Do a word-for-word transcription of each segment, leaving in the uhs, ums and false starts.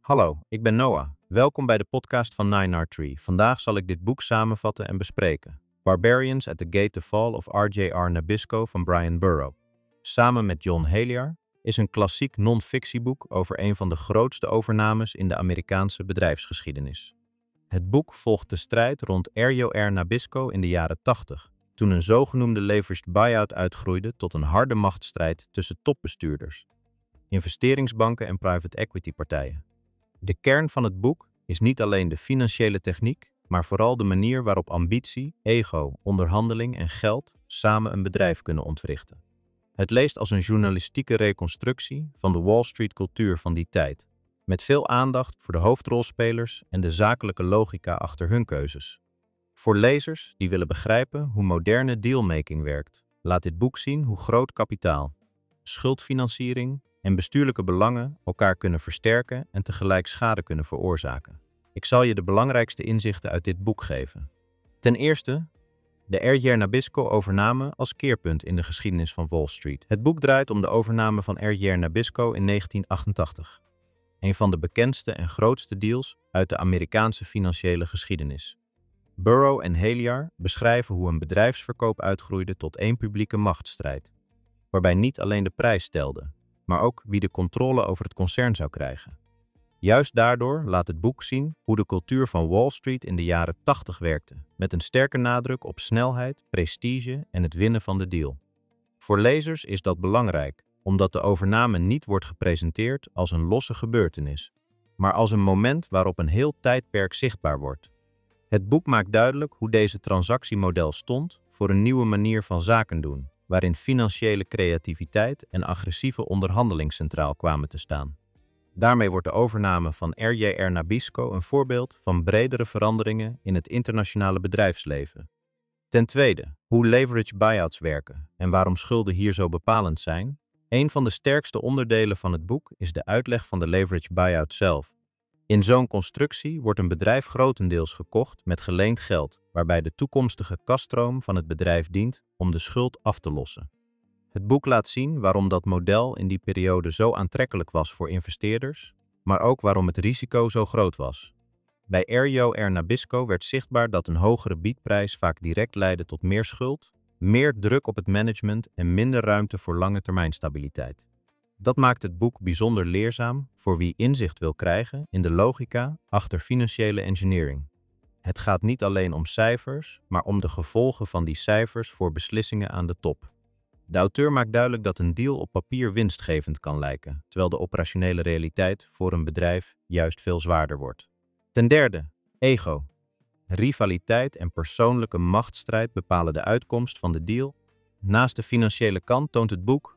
Hallo, ik ben Noah. Welkom bij de podcast van Nine R Tree. Vandaag zal ik dit boek samenvatten en bespreken. Barbarians at the Gate to Fall of R J R Nabisco van Brian Burrow. Samen met John Haliar is een klassiek non-fictieboek over een van de grootste overnames in de Amerikaanse bedrijfsgeschiedenis. Het boek volgt de strijd rond R J R Nabisco in de jaren tachtig, toen een zogenoemde leveraged buyout uitgroeide tot een harde machtsstrijd tussen topbestuurders, investeringsbanken en private equity partijen. De kern van het boek is niet alleen de financiële techniek, maar vooral de manier waarop ambitie, ego, onderhandeling en geld samen een bedrijf kunnen ontwrichten. Het leest als een journalistieke reconstructie van de Wall Street cultuur van die tijd, met veel aandacht voor de hoofdrolspelers en de zakelijke logica achter hun keuzes. Voor lezers die willen begrijpen hoe moderne dealmaking werkt, laat dit boek zien hoe groot kapitaal, schuldfinanciering en bestuurlijke belangen elkaar kunnen versterken en tegelijk schade kunnen veroorzaken. Ik zal je de belangrijkste inzichten uit dit boek geven. Ten eerste, de R J R Nabisco-overname als keerpunt in de geschiedenis van Wall Street. Het boek draait om de overname van R J R Nabisco in negentien achtentachtig. Een van de bekendste en grootste deals uit de Amerikaanse financiële geschiedenis. Burrow en Haliar beschrijven hoe een bedrijfsverkoop uitgroeide tot één publieke machtsstrijd, waarbij niet alleen de prijs telde, maar ook wie de controle over het concern zou krijgen. Juist daardoor laat het boek zien hoe de cultuur van Wall Street in de jaren tachtig werkte, met een sterke nadruk op snelheid, prestige en het winnen van de deal. Voor lezers is dat belangrijk, omdat de overname niet wordt gepresenteerd als een losse gebeurtenis, maar als een moment waarop een heel tijdperk zichtbaar wordt. Het boek maakt duidelijk hoe deze transactiemodel stond voor een nieuwe manier van zaken doen, waarin financiële creativiteit en agressieve onderhandeling centraal kwamen te staan. Daarmee wordt de overname van R J R Nabisco een voorbeeld van bredere veranderingen in het internationale bedrijfsleven. Ten tweede, hoe leverage buyouts werken en waarom schulden hier zo bepalend zijn. Een van de sterkste onderdelen van het boek is de uitleg van de leverage buyout zelf. In zo'n constructie wordt een bedrijf grotendeels gekocht met geleend geld, waarbij de toekomstige kasstroom van het bedrijf dient om de schuld af te lossen. Het boek laat zien waarom dat model in die periode zo aantrekkelijk was voor investeerders, maar ook waarom het risico zo groot was. Bij R J R Nabisco werd zichtbaar dat een hogere biedprijs vaak direct leidde tot meer schuld, meer druk op het management en minder ruimte voor lange termijn stabiliteit. Dat maakt het boek bijzonder leerzaam voor wie inzicht wil krijgen in de logica achter financiële engineering. Het gaat niet alleen om cijfers, maar om de gevolgen van die cijfers voor beslissingen aan de top. De auteur maakt duidelijk dat een deal op papier winstgevend kan lijken, terwijl de operationele realiteit voor een bedrijf juist veel zwaarder wordt. Ten derde, ego. Rivaliteit en persoonlijke machtsstrijd bepalen de uitkomst van de deal. Naast de financiële kant toont het boek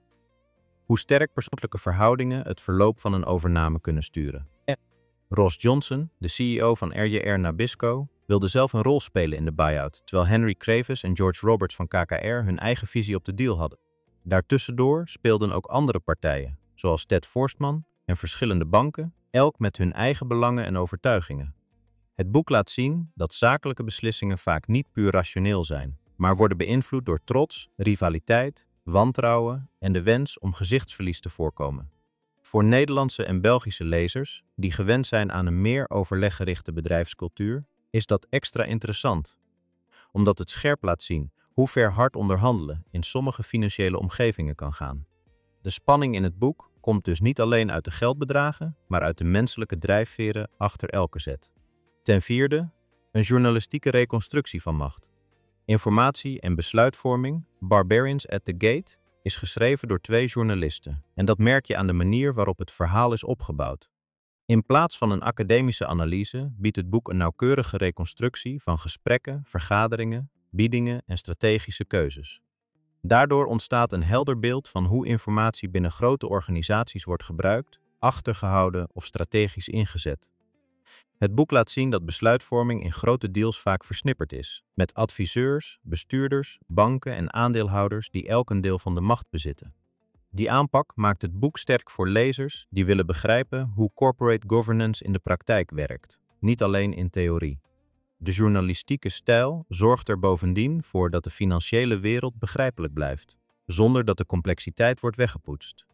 hoe sterk persoonlijke verhoudingen het verloop van een overname kunnen sturen. Ross Johnson, de C E O van R J R Nabisco, wilde zelf een rol spelen in de buyout, terwijl Henry Kravis en George Roberts van K K R hun eigen visie op de deal hadden. Daartussendoor speelden ook andere partijen, zoals Ted Forstman en verschillende banken, elk met hun eigen belangen en overtuigingen. Het boek laat zien dat zakelijke beslissingen vaak niet puur rationeel zijn, maar worden beïnvloed door trots, rivaliteit, wantrouwen en de wens om gezichtsverlies te voorkomen. Voor Nederlandse en Belgische lezers, die gewend zijn aan een meer overleggerichte bedrijfscultuur, is dat extra interessant, omdat het scherp laat zien hoe ver hard onderhandelen in sommige financiële omgevingen kan gaan. De spanning in het boek komt dus niet alleen uit de geldbedragen, maar uit de menselijke drijfveren achter elke zet. Ten vierde, een journalistieke reconstructie van macht. Informatie en besluitvorming, Barbarians at the Gate, is geschreven door twee journalisten en dat merk je aan de manier waarop het verhaal is opgebouwd. In plaats van een academische analyse biedt het boek een nauwkeurige reconstructie van gesprekken, vergaderingen, biedingen en strategische keuzes. Daardoor ontstaat een helder beeld van hoe informatie binnen grote organisaties wordt gebruikt, achtergehouden of strategisch ingezet. Het boek laat zien dat besluitvorming in grote deals vaak versnipperd is, met adviseurs, bestuurders, banken en aandeelhouders die elk een deel van de macht bezitten. Die aanpak maakt het boek sterk voor lezers die willen begrijpen hoe corporate governance in de praktijk werkt, niet alleen in theorie. De journalistieke stijl zorgt er bovendien voor dat de financiële wereld begrijpelijk blijft, zonder dat de complexiteit wordt weggepoetst.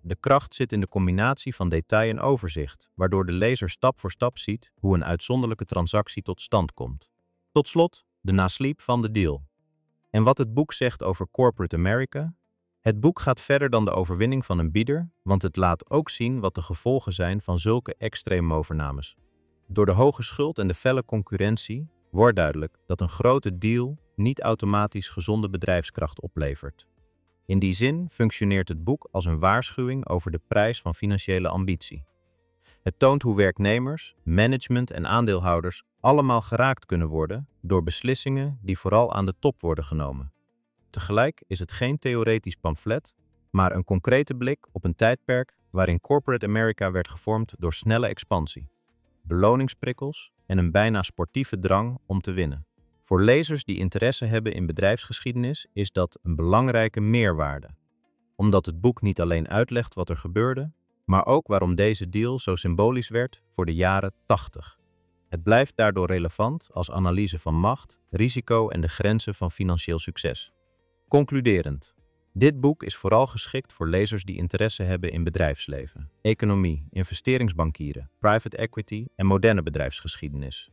De kracht zit in de combinatie van detail en overzicht, waardoor de lezer stap voor stap ziet hoe een uitzonderlijke transactie tot stand komt. Tot slot, de nasleep van de deal. En wat het boek zegt over corporate America? Het boek gaat verder dan de overwinning van een bieder, want het laat ook zien wat de gevolgen zijn van zulke extreme overnames. Door de hoge schuld en de felle concurrentie wordt duidelijk dat een grote deal niet automatisch gezonde bedrijfskracht oplevert. In die zin functioneert het boek als een waarschuwing over de prijs van financiële ambitie. Het toont hoe werknemers, management en aandeelhouders allemaal geraakt kunnen worden door beslissingen die vooral aan de top worden genomen. Tegelijk is het geen theoretisch pamflet, maar een concrete blik op een tijdperk waarin corporate America werd gevormd door snelle expansie, beloningsprikkels en een bijna sportieve drang om te winnen. Voor lezers die interesse hebben in bedrijfsgeschiedenis is dat een belangrijke meerwaarde, omdat het boek niet alleen uitlegt wat er gebeurde, maar ook waarom deze deal zo symbolisch werd voor de jaren tachtig. Het blijft daardoor relevant als analyse van macht, risico en de grenzen van financieel succes. Concluderend. Dit boek is vooral geschikt voor lezers die interesse hebben in bedrijfsleven, economie, investeringsbankieren, private equity en moderne bedrijfsgeschiedenis.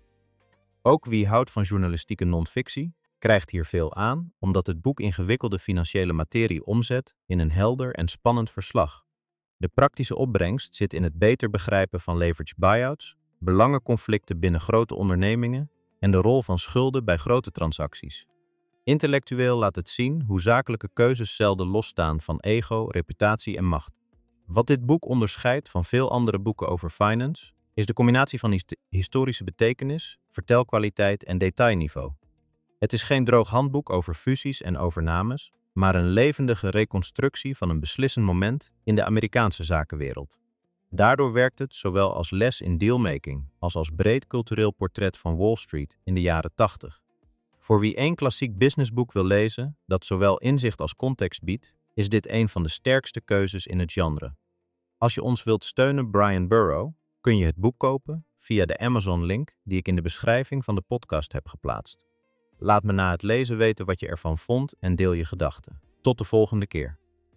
Ook wie houdt van journalistieke non-fictie, krijgt hier veel aan, omdat het boek ingewikkelde financiële materie omzet in een helder en spannend verslag. De praktische opbrengst zit in het beter begrijpen van leverage buyouts, belangenconflicten binnen grote ondernemingen en de rol van schulden bij grote transacties. Intellectueel laat het zien hoe zakelijke keuzes zelden losstaan van ego, reputatie en macht. Wat dit boek onderscheidt van veel andere boeken over finance, is de combinatie van historische betekenis, vertelkwaliteit en detailniveau. Het is geen droog handboek over fusies en overnames, maar een levendige reconstructie van een beslissend moment in de Amerikaanse zakenwereld. Daardoor werkt het zowel als les in dealmaking als als breed cultureel portret van Wall Street in de jaren tachtig. Voor wie één klassiek businessboek wil lezen dat zowel inzicht als context biedt, is dit een van de sterkste keuzes in het genre. Als je ons wilt steunen, Brian Burrow, kun je het boek kopen via de Amazon-link die ik in de beschrijving van de podcast heb geplaatst. Laat me na het lezen weten wat je ervan vond en deel je gedachten. Tot de volgende keer.